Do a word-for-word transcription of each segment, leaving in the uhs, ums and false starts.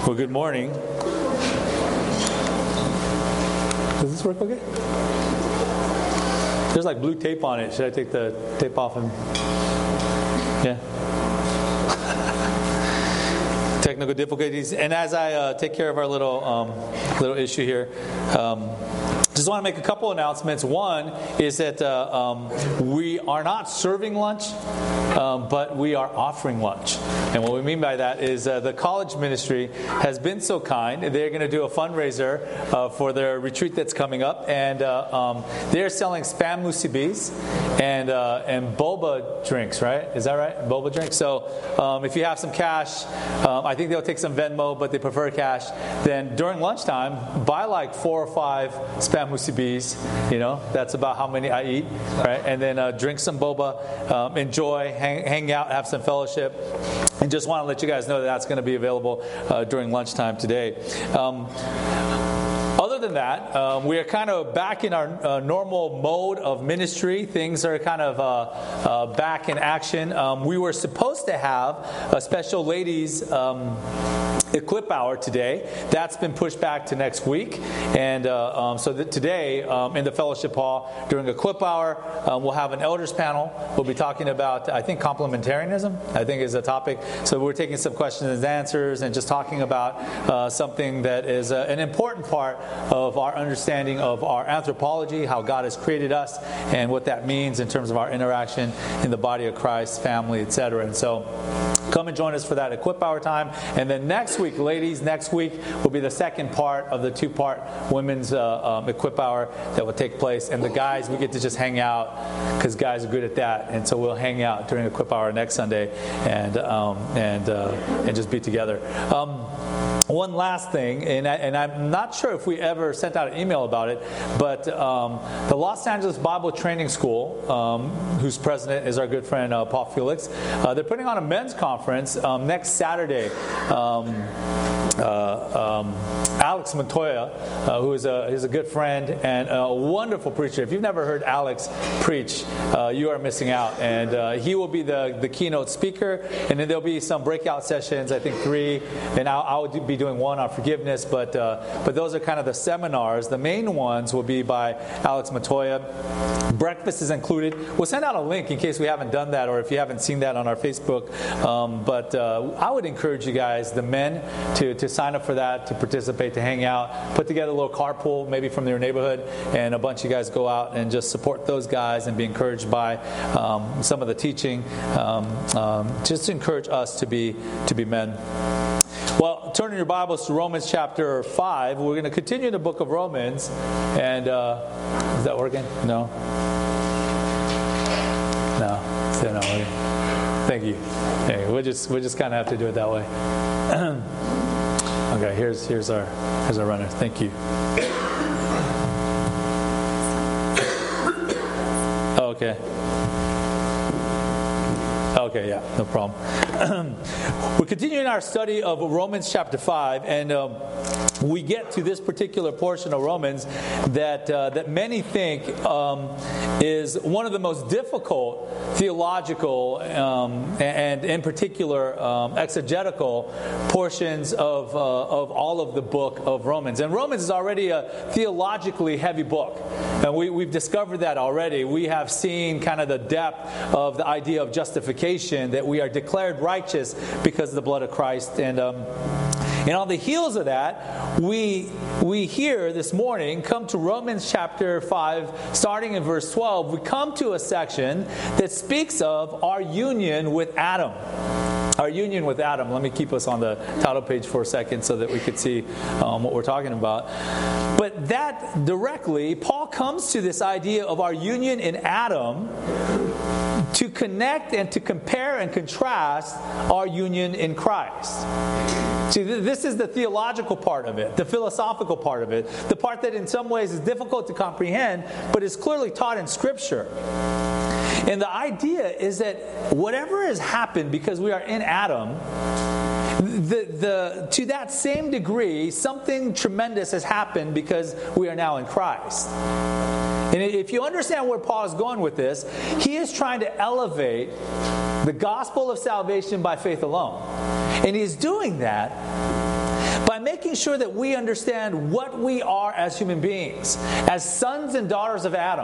Well, good morning. Does this work okay? There's like blue tape on it. Should I take the tape off and... Yeah. Technical difficulties. And as I uh, take care of our little um, little issue here, um, just want to make a couple announcements. One is that uh, um, we are not serving lunch, um, but we are offering lunch. And what we mean by that is uh, the college ministry has been so kind. They're going to do a fundraiser uh, for their retreat that's coming up, and uh, um, they're selling spam musibis and uh, and boba drinks. Right? Is that right? Boba drinks. So um, if you have some cash, um, I think they'll take some Venmo, but they prefer cash. Then during lunchtime, buy like four or five spam musibis. You know, that's about how many I eat. Right? And then uh, drink some boba, um, enjoy, hang, hang out, have some fellowship. And just want to let you guys know that that's going to be available uh, during lunchtime today. Um, Other than that, um, we are kind of back in our uh, normal mode of ministry. Things are kind of uh, uh, back in action. Um, we were supposed to have a special ladies' um, Equip Hour today. That's been pushed back to next week. And uh, um, so that today um, in the fellowship hall during Equip Hour, um, we'll have an elders panel. We'll be talking about, I think, complementarianism, I think is a topic. So we're taking some questions and answers and just talking about uh, something that is uh, an important part of our understanding of our anthropology, how God has created us, and what that means in terms of our interaction in the body of Christ, family, et cetera. And so come and join us for that Equip Hour time. And then next week, ladies, next week will be the second part of the two-part women's uh, um, Equip Hour that will take place. And the guys, we get to just hang out because guys are good at that. And so we'll hang out during Equip Hour next Sunday and um, and uh, and just be together. Um, One last thing, and, I, and I'm not sure if we ever sent out an email about it, but um, the Los Angeles Bible Training School, um, whose president is our good friend uh, Paul Felix, uh, they're putting on a men's conference um, next Saturday. Um, Uh, um, Alex Montoya, uh, who is a, is a good friend and a wonderful preacher. If you've never heard Alex preach, uh, you are missing out. And uh, he will be the, the keynote speaker. And then there'll be some breakout sessions, I think three. And I'll, I'll be doing one on forgiveness. But uh, but those are kind of the seminars. The main ones will be by Alex Montoya. Breakfast is included. We'll send out a link in case we haven't done that or if you haven't seen that on our Facebook. Um, but uh, I would encourage you guys, the men, to, to sign up for that, to participate, to hang out, put together a little carpool maybe from your neighborhood, and a bunch of you guys go out and just support those guys and be encouraged by um, some of the teaching. Um, um, just to encourage us to be to be men. Well, turn in your Bibles to Romans chapter five. We're going to continue the book of Romans. And uh, is that working? No? No. Still not working. Thank you. Hey, we'll just we'll just kind of have to do it that way. Okay, here's here's our here's our runner. Thank you. Okay. Okay, yeah, no problem. We're continuing our study of Romans chapter five, and um, we get to this particular portion of Romans that uh, that many think um, is one of the most difficult theological um, and, in particular, um, exegetical portions of uh, of all of the book of Romans. And Romans is already a theologically heavy book, and we, we've discovered that already. We have seen kind of the depth of the idea of justification, that we are declared righteous because of the blood of Christ. And um, and on the heels of that, we we here this morning come to Romans chapter five, starting in verse twelve. We come to a section that speaks of our union with Adam. Our union with Adam. Let me keep us on the title page for a second so that we could see um, what we're talking about. But that directly, Paul comes to this idea of our union in Adam to connect and to compare and contrast our union in Christ. See, this is the theological part of it, the philosophical part of it, the part that in some ways is difficult to comprehend, but is clearly taught in Scripture. And the idea is that whatever has happened because we are in Adam, the, the, to that same degree, something tremendous has happened because we are now in Christ. And if you understand where Paul is going with this, he is trying to elevate the gospel of salvation by faith alone. And he's doing that by making sure that we understand what we are as human beings, as sons and daughters of Adam.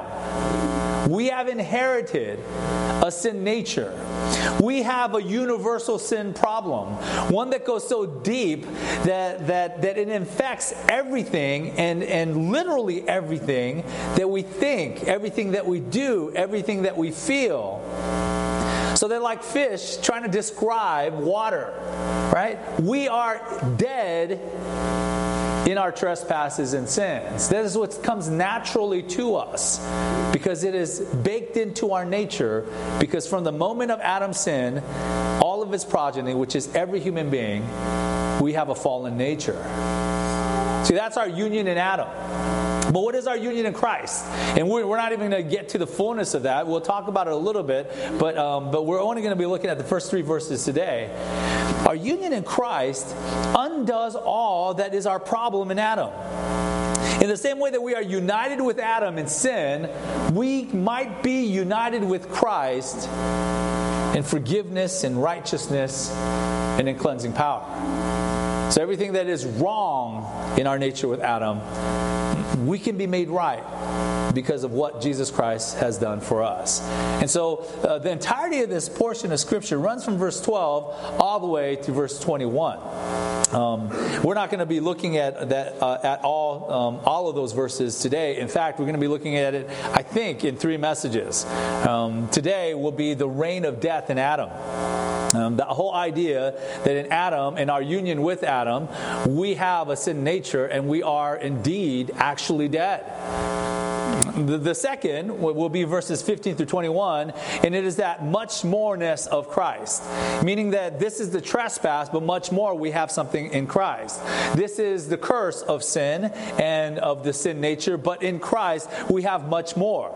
We have inherited a sin nature. We have a universal sin problem, one that goes so deep that that, that it infects everything and, and literally everything that we think, everything that we do, everything that we feel. So they're like fish trying to describe water, right? We are dead in our trespasses and sins. That is what comes naturally to us because it is baked into our nature, because from the moment of Adam's sin, all of his progeny, which is every human being, we have a fallen nature. See, that's our union in Adam. But what is our union in Christ? And we're, we're not even going to get to the fullness of that. We'll talk about it a little bit, but um, but we're only going to be looking at the first three verses today. Our union in Christ undoes all that is our problem in Adam. In the same way that we are united with Adam in sin, we might be united with Christ in forgiveness and righteousness and in cleansing power. So everything that is wrong in our nature with Adam, we can be made right because of what Jesus Christ has done for us. And so uh, the entirety of this portion of Scripture runs from verse twelve all the way to verse twenty-one. Um, we're not going to be looking at that uh, at all um, all of those verses today. In fact, we're going to be looking at it, I think, in three messages. Um, today will be the reign of death in Adam. Um, the whole idea that in Adam, in our union with Adam, we have a sin nature and we are indeed actually dead. The, the second will be verses fifteen through twenty-one, and it is that much moreness of Christ. Meaning that this is the trespass, but much more we have something in Christ. This is the curse of sin and of the sin nature, but in Christ we have much more.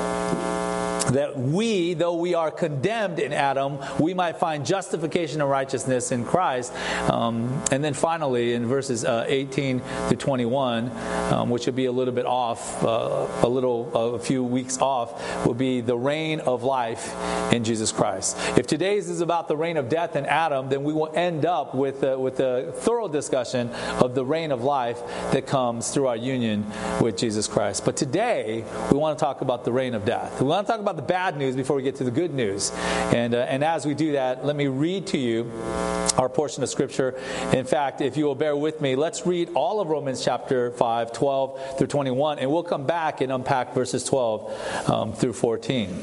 That we, though we are condemned in Adam, we might find justification and righteousness in Christ. Um, and then finally, in verses uh, eighteen to twenty-one, um, which will be a little bit off, uh, a little, uh, a few weeks off, will be the reign of life in Jesus Christ. If today's is about the reign of death in Adam, then we will end up with uh, with a thorough discussion of the reign of life that comes through our union with Jesus Christ. But today, we want to talk about the reign of death. We want to talk about the bad news before we get to the good news. And uh, and as we do that, let me read to you our portion of Scripture. In fact, if you will bear with me, let's read all of Romans chapter five, twelve through twenty-one, and we'll come back and unpack verses twelve um, through fourteen.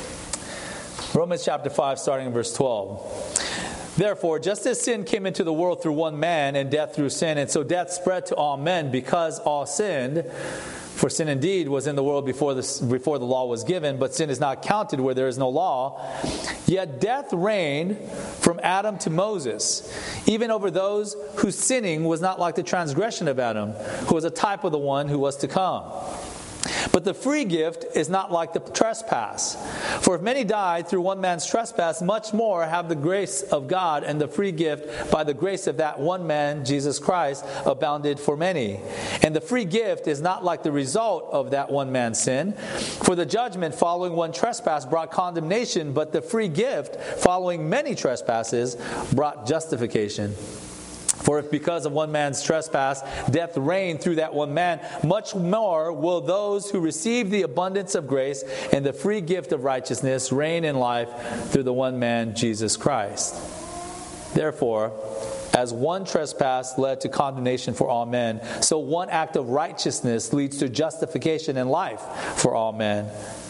Romans chapter five, starting in verse twelve. Therefore, just as sin came into the world through one man, and death through sin, and so death spread to all men because all sinned. For sin indeed was in the world before the, before the law was given, but sin is not counted where there is no law. Yet death reigned from Adam to Moses, even over those whose sinning was not like the transgression of Adam, who was a type of the one who was to come. But the free gift is not like the trespass. For if many died through one man's trespass, much more have the grace of God and the free gift by the grace of that one man, Jesus Christ, abounded for many. And the free gift is not like the result of that one man's sin. For the judgment following one trespass brought condemnation, but the free gift following many trespasses brought justification. For if because of one man's trespass death reigned through that one man, much more will those who receive the abundance of grace and the free gift of righteousness reign in life through the one man, Jesus Christ. Therefore, as one trespass led to condemnation for all men, so one act of righteousness leads to justification and life for all men.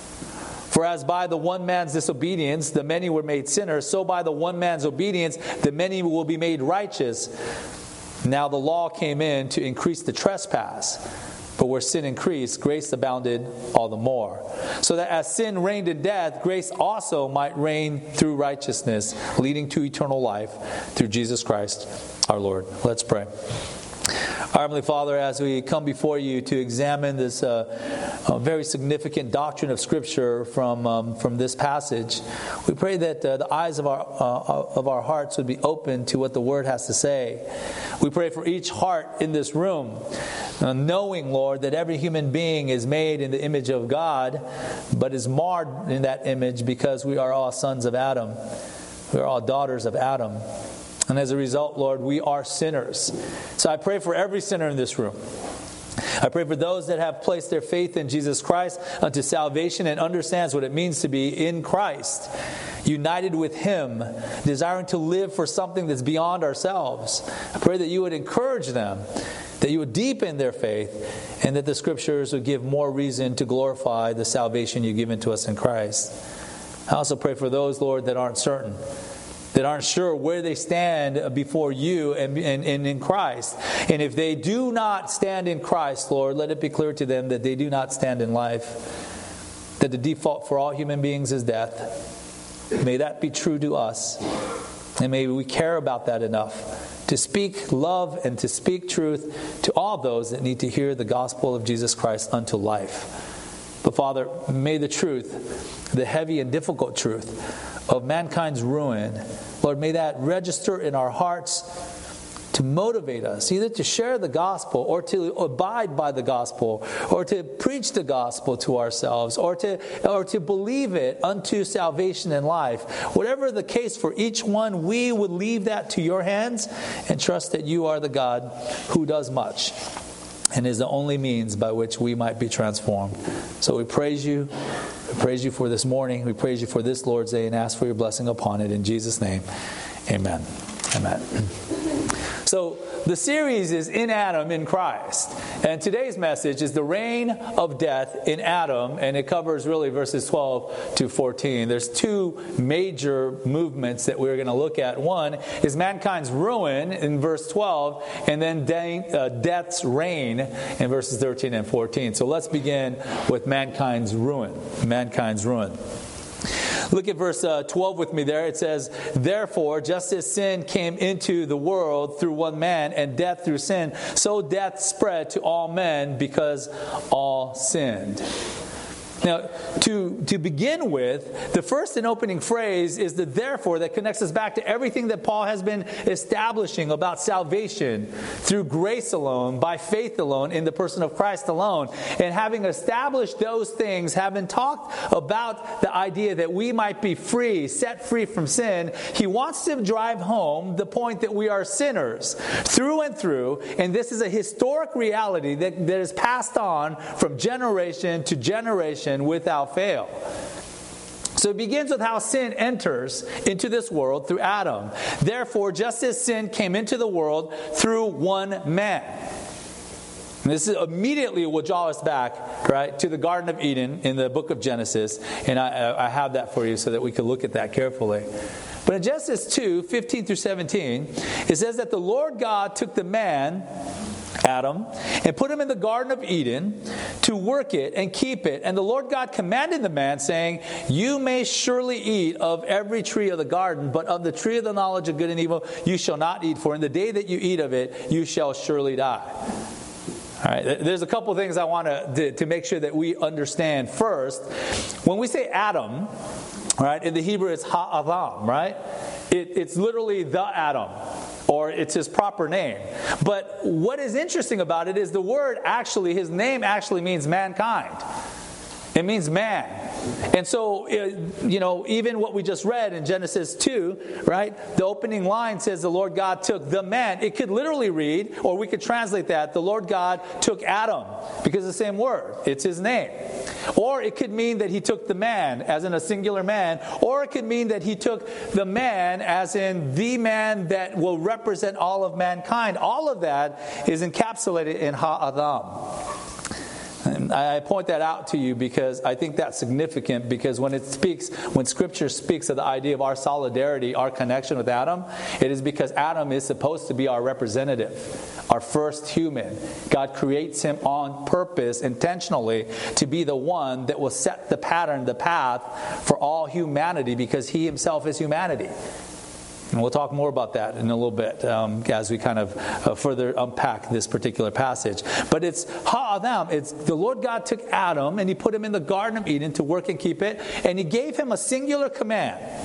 For as by the one man's disobedience the many were made sinners, so by the one man's obedience the many will be made righteous. Now the law came in to increase the trespass, but where sin increased, grace abounded all the more. So that as sin reigned in death, grace also might reign through righteousness, leading to eternal life through Jesus Christ our Lord. Let's pray. Our Heavenly Father, as we come before you to examine this uh, uh, very significant doctrine of Scripture from um, from this passage, we pray that uh, the eyes of our uh, of our hearts would be open to what the Word has to say. We pray for each heart in this room, uh, knowing, Lord, that every human being is made in the image of God, but is marred in that image because we are all sons of Adam. We are all daughters of Adam. And as a result, Lord, we are sinners. So I pray for every sinner in this room. I pray for those that have placed their faith in Jesus Christ unto salvation and understands what it means to be in Christ, united with Him, desiring to live for something that's beyond ourselves. I pray that you would encourage them, that you would deepen their faith, and that the Scriptures would give more reason to glorify the salvation you've given to us in Christ. I also pray for those, Lord, that aren't certain, that aren't sure where they stand before you and, and, and in Christ. And if they do not stand in Christ, Lord, let it be clear to them that they do not stand in life, that the default for all human beings is death. May that be true to us. And may we care about that enough to speak love and to speak truth to all those that need to hear the gospel of Jesus Christ unto life. But Father, may the truth, the heavy and difficult truth of mankind's ruin, Lord, may that register in our hearts to motivate us either to share the gospel or to abide by the gospel or to preach the gospel to ourselves or to or to believe it unto salvation and life. Whatever the case for each one, we would leave that to your hands and trust that you are the God who does much and is the only means by which we might be transformed. So we praise you. We praise you for this morning. We praise you for this Lord's Day and ask for your blessing upon it. In Jesus' name, amen. Amen. So the series is In Adam, in Christ. And today's message is the reign of death in Adam. And it covers really verses twelve to fourteen. There's two major movements that we're going to look at. One is mankind's ruin in verse twelve. And then de- uh, death's reign in verses thirteen and fourteen. So let's begin with mankind's ruin. Mankind's ruin. Look at verse uh, twelve with me there. It says, "Therefore, just as sin came into the world through one man, and death through sin, so death spread to all men because all sinned." Now, to, to begin with, the first and opening phrase is the therefore that connects us back to everything that Paul has been establishing about salvation through grace alone, by faith alone, in the person of Christ alone. And having established those things, having talked about the idea that we might be free, set free from sin, he wants to drive home the point that we are sinners through and through. And this is a historic reality that, that is passed on from generation to generation without fail. So it begins with how sin enters into this world through Adam. Therefore, just as sin came into the world through one man. And this is immediately will draw us back, right, to the Garden of Eden in the book of Genesis. And I, I have that for you so that we can look at that carefully. But in Genesis two, fifteen through seventeen, it says that the Lord God took the man, Adam, and put him in the Garden of Eden to work it and keep it. And the Lord God commanded the man, saying, "You may surely eat of every tree of the garden, but of the tree of the knowledge of good and evil you shall not eat, for in the day that you eat of it, you shall surely die." All right, there's a couple things I want to, to make sure that we understand. First, when we say Adam, right, in the Hebrew it's Ha-Adam, right? It, it's literally the Adam, or it's his proper name. But what is interesting about it is the word actually, his name actually means mankind. It means man. And so, you know, even what we just read in Genesis two, right? The opening line says the Lord God took the man. It could literally read, or we could translate that, the Lord God took Adam, because it's the same word. It's his name. Or it could mean that he took the man, as in a singular man. Or it could mean that he took the man, as in the man that will represent all of mankind. All of that is encapsulated in Ha-Adam. And I point that out to you because I think that's significant, because when it speaks, when Scripture speaks of the idea of our solidarity, our connection with Adam, it is because Adam is supposed to be our representative, our first human. God creates him on purpose, intentionally, to be the one that will set the pattern, the path for all humanity, because he himself is humanity. And we'll talk more about that in a little bit um, as we kind of uh, further unpack this particular passage. But it's Ha-Adam. It's the Lord God took Adam and he put him in the Garden of Eden to work and keep it. And he gave him a singular command.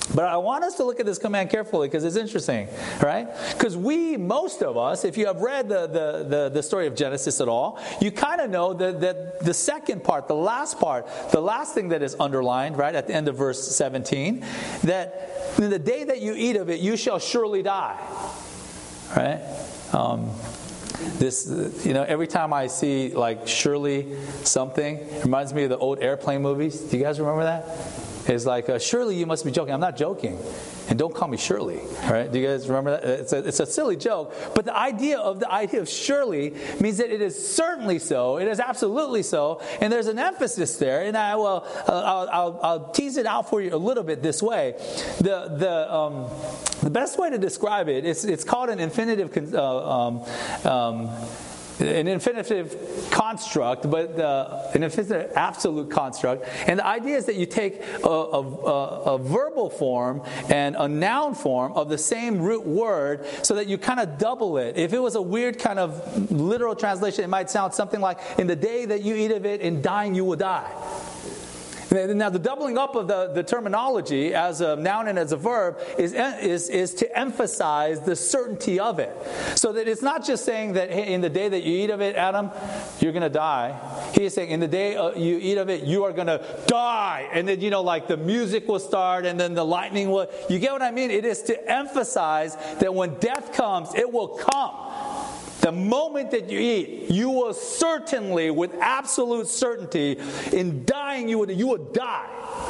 But I want us to look at this command carefully because it's interesting, right? Because we, most of us, if you have read the, the, the, the story of Genesis at all, you kind of know that, that the second part, the last part, the last thing that is underlined, right, at the end of verse seventeen, that in the day that you eat of it, you shall surely die, right? Um, This, you know, every time I see like surely something, it reminds me of the old airplane movies. Do you guys remember that? It's like, uh, surely you must be joking. I'm not joking. And don't call me Shirley. All right? Do you guys remember that? It's a, it's a silly joke. But the idea of the idea of surely means that it is certainly so. It is absolutely so. And there's an emphasis there. And I will, uh, I'll, I'll, I'll tease it out for you a little bit this way. The the um, the best way to describe it is it's called an infinitive. Uh, um, um, An infinitive construct, but uh, an infinitive absolute construct. And the idea is that you take a, a, a verbal form and a noun form of the same root word so that you kind of double it. If it was a weird kind of literal translation, it might sound something like, in the day that you eat of it, in dying you will die. Now, the doubling up of the, the terminology as a noun and as a verb is, is, is to emphasize the certainty of it. So that it's not just saying that, hey, in the day that you eat of it, Adam, you're going to die. He is saying, in the day you eat of it, you are going to die. And then, you know, like the music will start and then the lightning will... You get what I mean? It is to emphasize that when death comes, it will come. The moment that you eat, you will certainly, with absolute certainty, in dying, you will, you will die.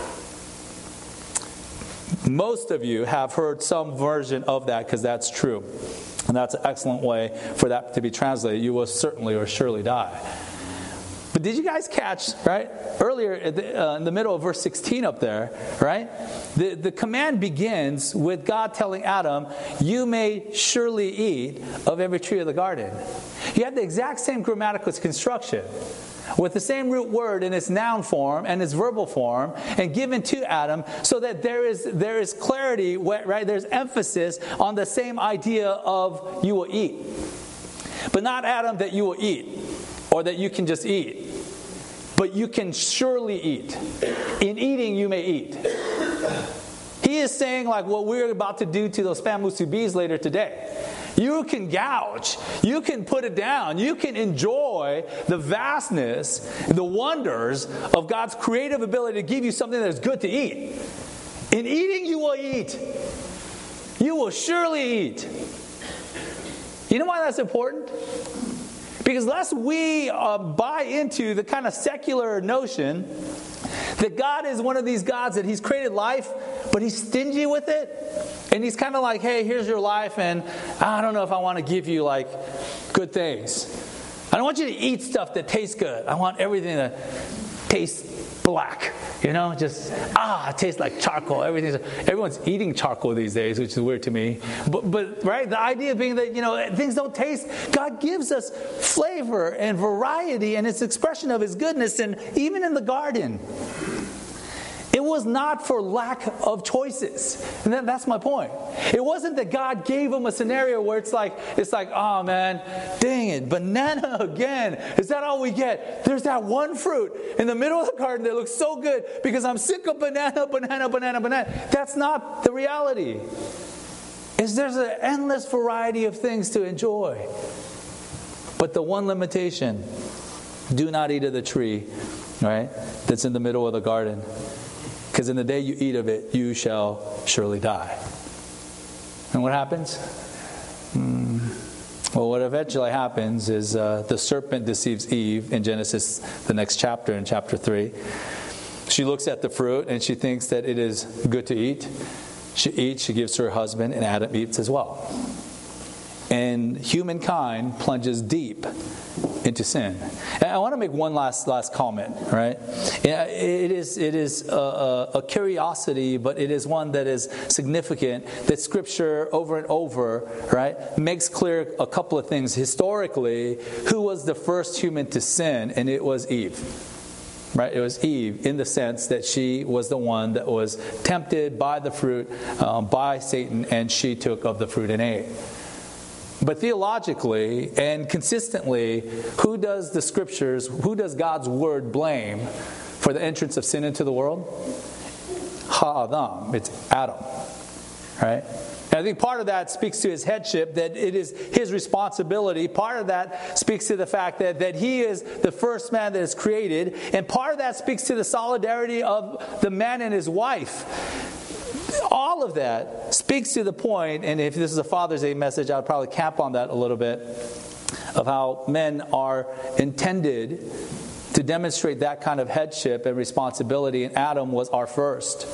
Most of you have heard some version of that because that's true. And that's an excellent way for that to be translated. You will certainly or surely die. But did you guys catch, right, earlier uh, in the middle of verse sixteen up there, right? The, the command begins with God telling Adam, you may surely eat of every tree of the garden. You have the exact same grammatical construction with the same root word in its noun form and its verbal form and given to Adam so that there is there is clarity, right? There's emphasis on the same idea of you will eat. But not, Adam, that you will eat or that you can just eat. But you can surely eat. In eating, you may eat. He is saying like what we're about to do to those spam musubis later today. You can gouge. You can put it down. You can enjoy the vastness, the wonders of God's creative ability to give you something that is good to eat. In eating, you will eat. You will surely eat. You know why that's important? Because lest we uh, buy into the kind of secular notion that God is one of these gods that He's created life, but He's stingy with it. And He's kind of like, hey, here's your life, and I don't know if I want to give you like good things. I don't want you to eat stuff that tastes good. I want everything to taste black. You know, just, ah, it tastes like charcoal. Everything's, everyone's eating charcoal these days, which is weird to me. But, but, right, the idea being that, you know, things don't taste. God gives us flavor and variety and its expression of His goodness, and even in the garden. It was not for lack of choices. And that, that's my point. It wasn't that God gave them a scenario where it's like, it's like, oh man, dang it, banana again. Is that all we get? There's that one fruit in the middle of the garden that looks so good because I'm sick of banana, banana, banana, banana. That's not the reality. Is there's an endless variety of things to enjoy. But the one limitation, do not eat of the tree, right, that's in the middle of the garden. Because in the day you eat of it, you shall surely die. And what happens? Mm, well, what eventually happens is uh, the serpent deceives Eve in Genesis, the next chapter, in chapter three. She looks at the fruit and she thinks that it is good to eat. She eats, she gives to her husband, and Adam eats as well. And humankind plunges deep into sin. And I want to make one last last comment, right? It is it is a, a curiosity, but it is one that is significant. That Scripture over and over, right, makes clear a couple of things. Historically, who was the first human to sin? And it was Eve. Right, it was Eve in the sense that she was the one that was tempted by the fruit, um, by Satan, and she took of the fruit and ate. But theologically and consistently, who does the Scriptures, who does God's Word blame for the entrance of sin into the world? one ha'adam. It's Adam. Right? And I think part of that speaks to his headship, that it is his responsibility. Part of that speaks to the fact that, that he is the first man that is created. And part of that speaks to the solidarity of the man and his wife. All of that speaks to the point, and if this is a Father's Day message, I would probably camp on that a little bit, of how men are intended to demonstrate that kind of headship and responsibility. And Adam was our first.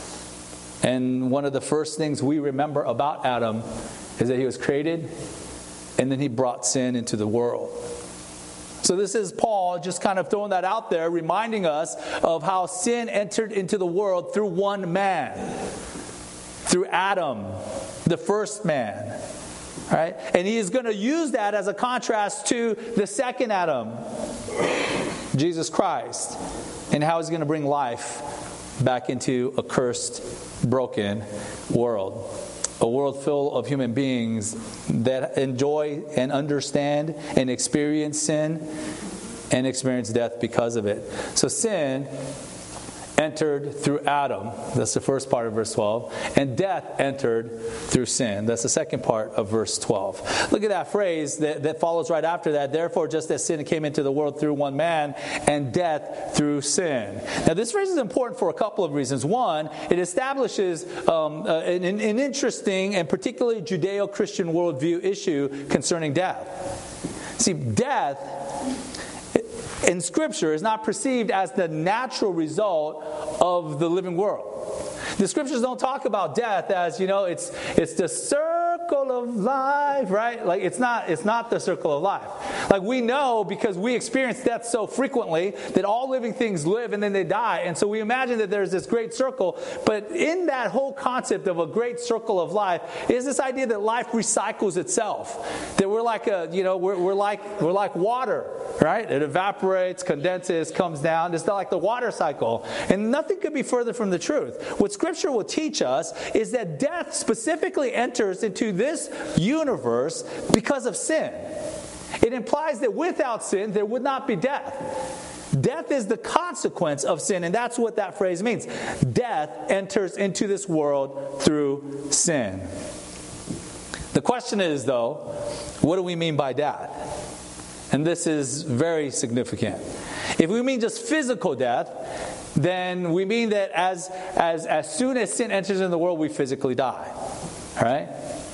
And one of the first things we remember about Adam is that he was created and then he brought sin into the world. So this is Paul just kind of throwing that out there, reminding us of how sin entered into the world through one man, through Adam, the first man. Right? And he is going to use that as a contrast to the second Adam, Jesus Christ, and how he's going to bring life back into a cursed, broken world. A world full of human beings that enjoy and understand and experience sin and experience death because of it. So sin entered through Adam. That's the first part of verse twelve. And death entered through sin. That's the second part of verse twelve. Look at that phrase that, that follows right after that. Therefore, just as sin came into the world through one man, and death through sin. Now, this phrase is important for a couple of reasons. One, it establishes um, uh, an, an interesting and particularly Judeo-Christian worldview issue concerning death. See, death in Scripture is not perceived as the natural result of the living world. The Scriptures don't talk about death as, you know, it's it's the circle of life, right? Like it's not it's not the circle of life. Like we know, because we experience death so frequently, that all living things live and then they die. And so we imagine that there's this great circle. But in that whole concept of a great circle of life is this idea that life recycles itself. That we're like a, you know, we're, we're like we're like water, right? It evaporates, condenses, comes down. It's not like the water cycle. And nothing could be further from the truth. What Scripture will teach us is that death specifically enters into this universe because of sin. It implies that without sin, there would not be death. Death is the consequence of sin, and that's what that phrase means. Death enters into this world through sin. The question is, though, what do we mean by death? And this is very significant. If we mean just physical death, then we mean that as, as, as soon as sin enters in the world, we physically die. All right?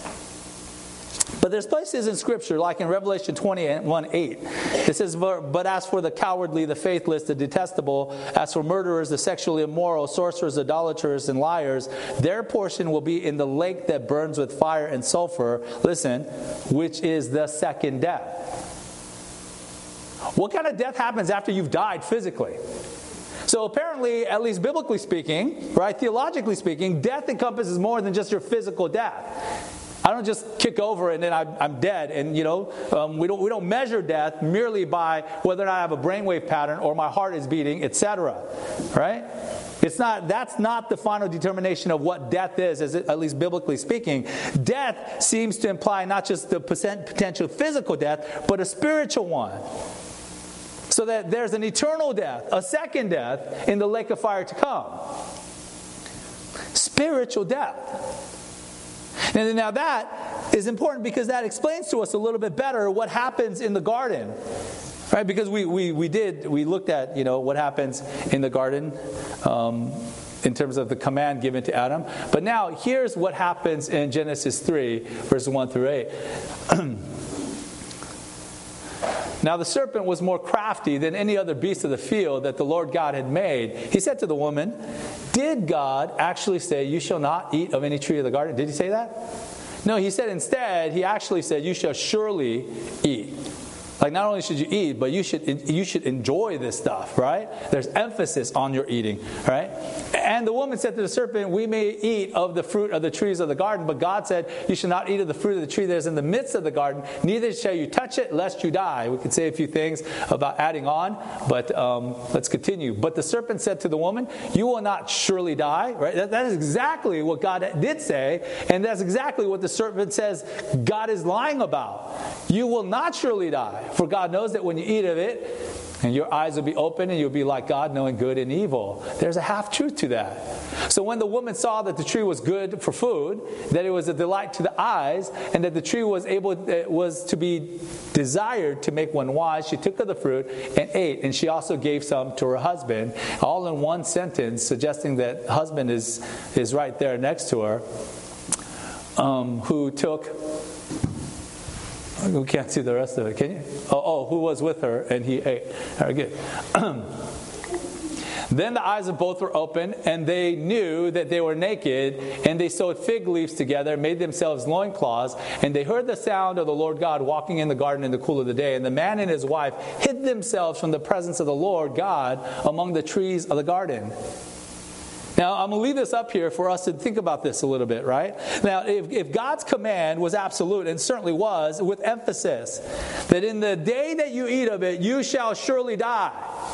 But there's places in Scripture, like in Revelation twenty-one eight, it says, but as for the cowardly, the faithless, the detestable, as for murderers, the sexually immoral, sorcerers, idolaters, and liars, their portion will be in the lake that burns with fire and sulfur, listen, which is the second death. What kind of death happens after you've died physically? So apparently, at least biblically speaking, right, theologically speaking, death encompasses more than just your physical death. I don't just kick over and then I'm, I'm dead. And, you know, um, we don't we don't measure death merely by whether or not I have a brainwave pattern or my heart is beating, et cetera. Right? It's not. That's not the final determination of what death is, as it, at least biblically speaking. Death seems to imply not just the potential physical death, but a spiritual one. So that there's an eternal death, a second death in the lake of fire to come. Spiritual death. And now that is important because that explains to us a little bit better what happens in the garden. Right? Because we, we, we did, we looked at, you know, what happens in the garden um, in terms of the command given to Adam. But now here's what happens in Genesis three, verses one through eight. Now the serpent was more crafty than any other beast of the field that the Lord God had made. He said to the woman, did God actually say, you shall not eat of any tree of the garden? Did he say that? No, he said instead, he actually said, you shall surely eat. Like not only should you eat, but you should you should enjoy this stuff, right? There's emphasis on your eating, right? And the woman said to the serpent, we may eat of the fruit of the trees of the garden, but God said, you should not eat of the fruit of the tree that is in the midst of the garden, neither shall you touch it, lest you die. We could say a few things about adding on, but um, let's continue. But the serpent said to the woman, you will not surely die, right? That, that is exactly what God did say, and that's exactly what the serpent says God is lying about. You will not surely die. For God knows that when you eat of it, and your eyes will be open and you'll be like God, knowing good and evil. There's a half-truth to that. So when the woman saw that the tree was good for food, that it was a delight to the eyes, and that the tree was able was to be desired to make one wise, she took of the fruit and ate, and she also gave some to her husband, all in one sentence, suggesting that husband is is right there next to her, um, who took. We can't see the rest of it, can you? Oh, oh who was with her, and he ate. All right, good. Then the eyes of both were open, and they knew that they were naked, and they sewed fig leaves together, made themselves loincloths, and they heard the sound of the Lord God walking in the garden in the cool of the day. And the man and his wife hid themselves from the presence of the Lord God among the trees of the garden. Now, I'm going to leave this up here for us to think about this a little bit, right? Now, if, if God's command was absolute, and certainly was, with emphasis, that in the day that you eat of it, you shall surely die.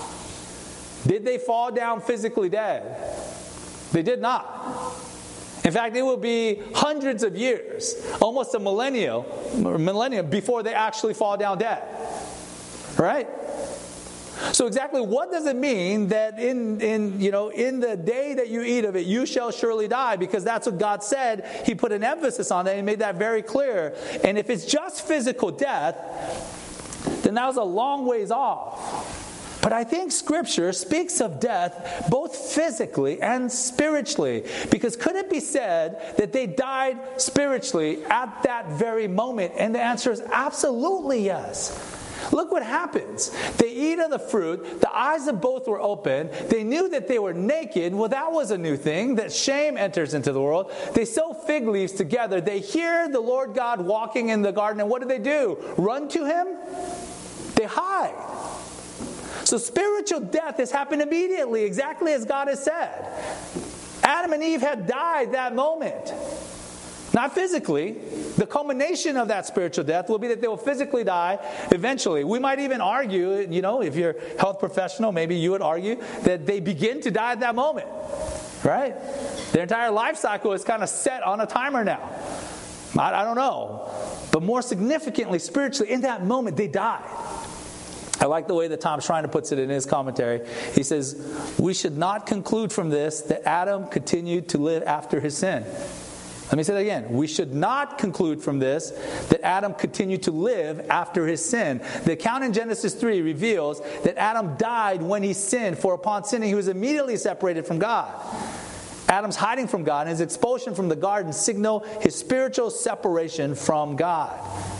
Did they fall down physically dead? They did not. In fact, it will be hundreds of years, almost a millennium, millennium before they actually fall down dead. Right? So exactly what does it mean that in, in, you know, in the day that you eat of it, you shall surely die? Because that's what God said. He put an emphasis on that and made that very clear. And if it's just physical death, then that was a long ways off. But I think Scripture speaks of death both physically and spiritually. Because could it be said that they died spiritually at that very moment? And the answer is absolutely yes. Look what happens. They eat of the fruit. The eyes of both were open. They knew that they were naked. Well, that was a new thing, that shame enters into the world. They sew fig leaves together. They hear the Lord God walking in the garden. And what do they do? Run to Him? They hide. So spiritual death has happened immediately, exactly as God has said. Adam and Eve had died that moment. Not physically. The culmination of that spiritual death will be that they will physically die eventually. We might even argue, you know, if you're a health professional, maybe you would argue that they begin to die at that moment. Right? Their entire life cycle is kind of set on a timer now. I, I don't know. But more significantly, spiritually, in that moment, they died. I like the way that Tom Schreiner puts it in his commentary. He says, we should not conclude from this that Adam continued to live after his sin. Let me say that again. We should not conclude from this that Adam continued to live after his sin. The account in Genesis three reveals that Adam died when he sinned, for upon sinning he was immediately separated from God. Adam's hiding from God and his expulsion from the garden signal his spiritual separation from God.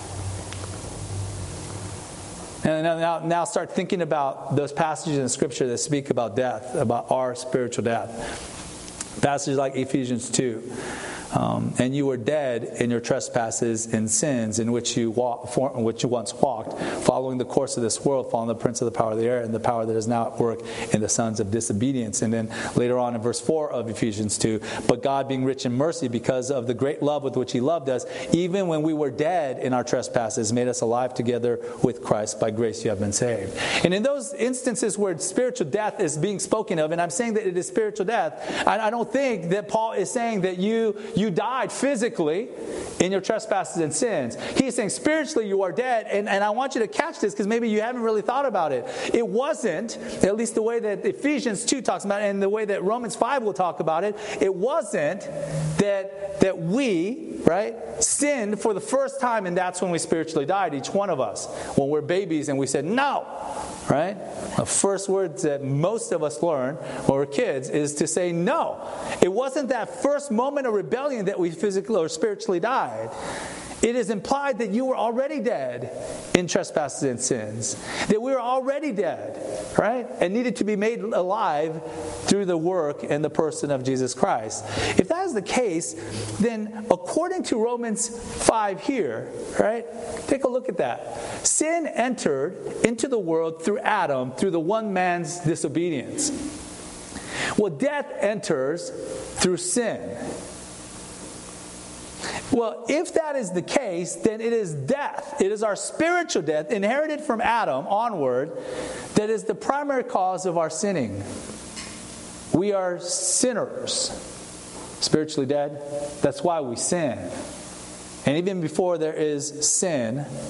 And now, now start thinking about those passages in Scripture that speak about death, about our spiritual death. Passages like Ephesians two. Um, and you were dead in your trespasses and sins in which you walk, for, in which you once walked, following the course of this world, following the prince of the power of the air, and the power that is now at work in the sons of disobedience. And then later on in verse four of Ephesians two, but God being rich in mercy because of the great love with which He loved us, even when we were dead in our trespasses, made us alive together with Christ. By grace you have been saved. And in those instances where spiritual death is being spoken of, and I'm saying that it is spiritual death, I, I don't think that Paul is saying that you You died physically in your trespasses and sins. He's saying spiritually you are dead. And, and I want you to catch this because maybe you haven't really thought about it. It wasn't, at least the way that Ephesians two talks about it and the way that Romans five will talk about it, it wasn't that, that we, right, sinned for the first time and that's when we spiritually died, each one of us. When we're babies and we said, no, right? The first words that most of us learn when we're kids is to say no. It wasn't that first moment of rebellion that we physically or spiritually died. It is implied that you were already dead in trespasses and sins. That we were already dead, right? And needed to be made alive through the work and the person of Jesus Christ. If that is the case, then according to Romans five here, right? Take a look at that. Sin entered into the world through Adam, through the one man's disobedience. Well, death enters through sin. Well, if that is the case, then it is death. It is our spiritual death, inherited from Adam onward, that is the primary cause of our sinning. We are sinners. Spiritually dead. That's why we sin. And even before there is sin,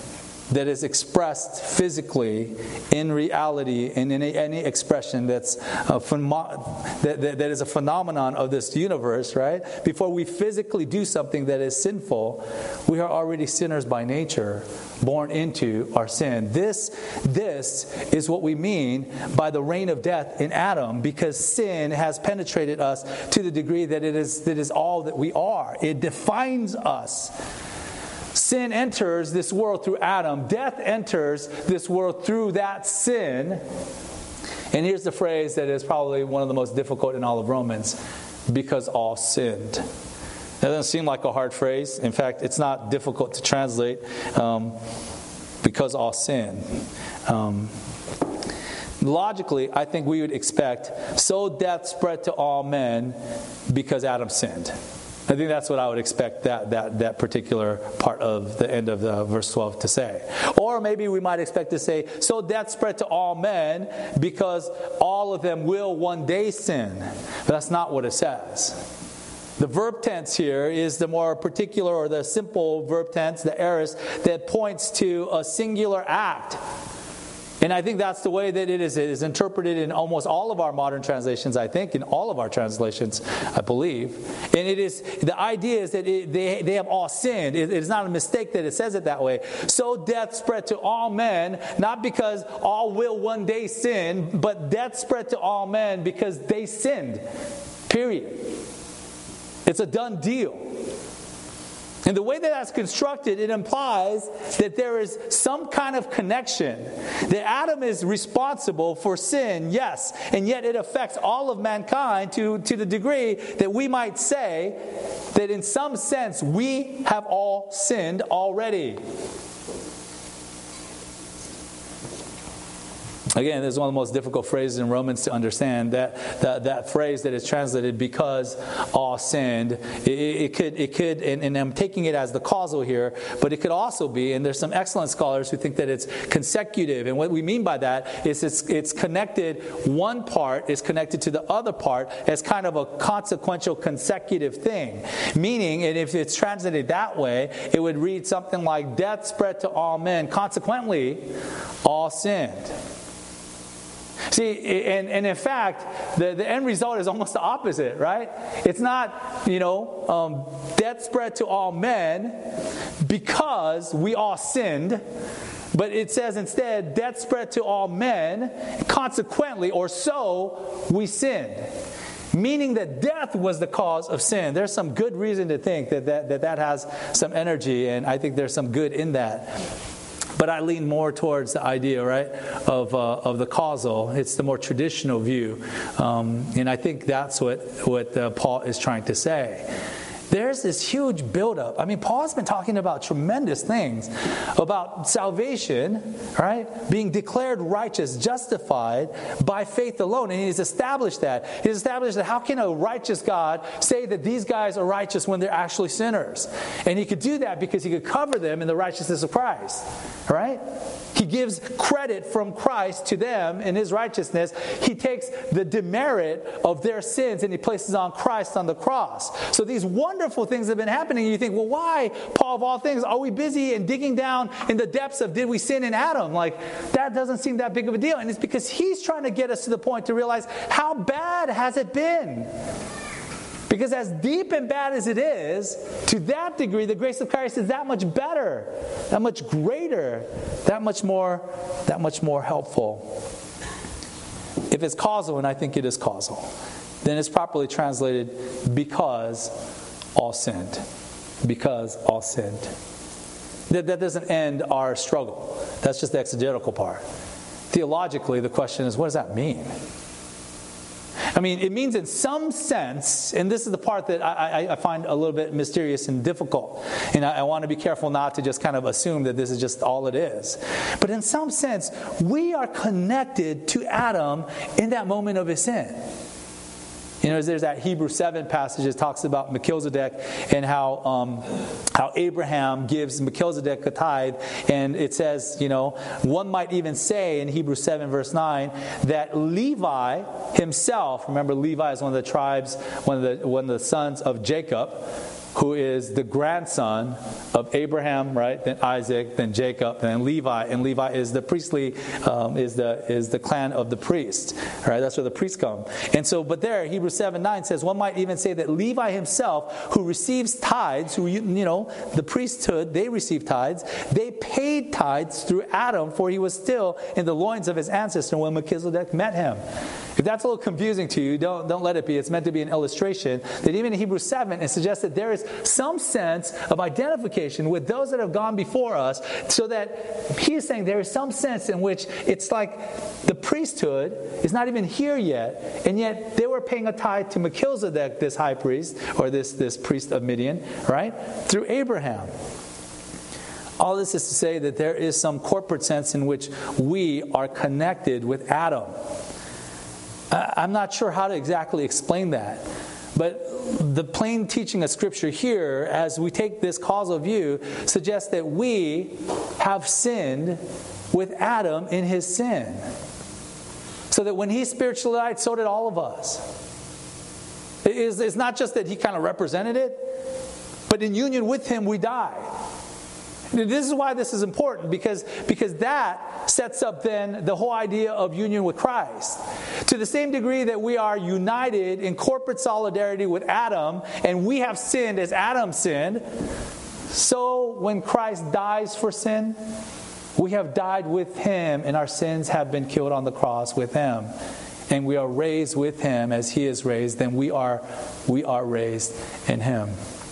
that is expressed physically in reality and in any expression that's a phenom- that, that, that is a phenomenon of this universe, right? Before we physically do something that is sinful, we are already sinners by nature, born into our sin. This, this is what we mean by the reign of death in Adam, because sin has penetrated us to the degree that it is, that is all that we are. It defines us. Sin enters this world through Adam. Death enters this world through that sin. And here's the phrase that is probably one of the most difficult in all of Romans: because all sinned. That doesn't seem like a hard phrase. In fact, it's not difficult to translate. Um, because all sin. Um, logically, I think we would expect, so death spread to all men because Adam sinned. I think that's what I would expect that that that particular part of the end of the verse twelve to say. Or maybe we might expect to say, so death spread to all men because all of them will one day sin. But that's not what it says. The verb tense here is the more particular, or the simple verb tense, the aorist, that points to a singular act. And I think that's the way that it is, it is interpreted in almost all of our modern translations, I think, in all of our translations, I believe. And it is, the idea is that it, they, they have all sinned. It, it is not a mistake that it says it that way. So death spread to all men, not because all will one day sin, but death spread to all men because they sinned. Period. It's a done deal. And the way that that's constructed, it implies that there is some kind of connection. That Adam is responsible for sin, yes, and yet it affects all of mankind to, to the degree that we might say that in some sense we have all sinned already. Again, this is one of the most difficult phrases in Romans to understand. That that, that phrase that is translated "because all sinned," it, it could it could, and, and I'm taking it as the causal here, but it could also be, and there's some excellent scholars who think that it's consecutive. And what we mean by that is it's it's connected. One part is connected to the other part as kind of a consequential, consecutive thing. Meaning, and if it's translated that way, it would read something like, "Death spread to all men; consequently, all sinned." See, and, and in fact, the, the end result is almost the opposite, right? It's not, you know, um, death spread to all men because we all sinned, but it says instead, death spread to all men, consequently, or so, we sinned. Meaning that death was the cause of sin. There's some good reason to think that that, that, that has some energy, and I think there's some good in that. But I lean more towards the idea, right, of uh, of the causal. It's the more traditional view, um, and I think that's what what uh, Paul is trying to say. There's this huge buildup. I mean, Paul's been talking about tremendous things about salvation, right? Being declared righteous, justified by faith alone. And he's established that. He's established that how can a righteous God say that these guys are righteous when they're actually sinners? And he could do that because he could cover them in the righteousness of Christ, right? He gives credit from Christ to them in his righteousness. He takes the demerit of their sins and he places on Christ on the cross. So these wonderful things have been happening. And you think, well, why, Paul, of all things, are we busy and digging down in the depths of did we sin in Adam? Like, that doesn't seem that big of a deal. And it's because he's trying to get us to the point to realize how bad has it been? Because as deep and bad as it is, to that degree, the grace of Christ is that much better, that much greater, that much more, that much more helpful. If it's causal, and I think it is causal, then it's properly translated because all sinned. Because all sinned. That, that doesn't end our struggle. That's just the exegetical part. Theologically, the question is, what does that mean? I mean, it means in some sense, and this is the part that I, I find a little bit mysterious and difficult, and I, I want to be careful not to just kind of assume that this is just all it is. But in some sense, we are connected to Adam in that moment of his sin. You know, there's that Hebrews seven passage that talks about Melchizedek and how um, how Abraham gives Melchizedek a tithe. And it says, you know, one might even say in Hebrews seven verse nine that Levi himself, remember Levi is one of the tribes, one of the one of the sons of Jacob, who is the grandson of Abraham, right? Then Isaac, then Jacob, then Levi, and Levi is the priestly, um, is the is the clan of the priests, right? That's where the priests come. And so, but there, Hebrews seven nine says, one might even say that Levi himself, who receives tithes, who you know, the priesthood, they receive tithes. They paid tithes through Adam, for he was still in the loins of his ancestor when Melchizedek met him. If that's a little confusing to you, don't, don't let it be. It's meant to be an illustration that even in Hebrews seven, it suggests that there is some sense of identification with those that have gone before us, so that he is saying there is some sense in which it's like the priesthood is not even here yet, and yet they were paying a tithe to Melchizedek, this high priest, or this, this priest of Midian, right, through Abraham. All this is to say that there is some corporate sense in which we are connected with Adam. I'm not sure how to exactly explain that, but the plain teaching of Scripture here, as we take this causal view, suggests that we have sinned with Adam in his sin. So that when he spiritually died, so did all of us. It's not just that he kind of represented it, but in union with him we died. This is why this is important, because, because that sets up then the whole idea of union with Christ. To the same degree that we are united in corporate solidarity with Adam, and we have sinned as Adam sinned, so when Christ dies for sin, we have died with him, and our sins have been killed on the cross with him. And we are raised with him as he is raised, then we are, we are raised in him.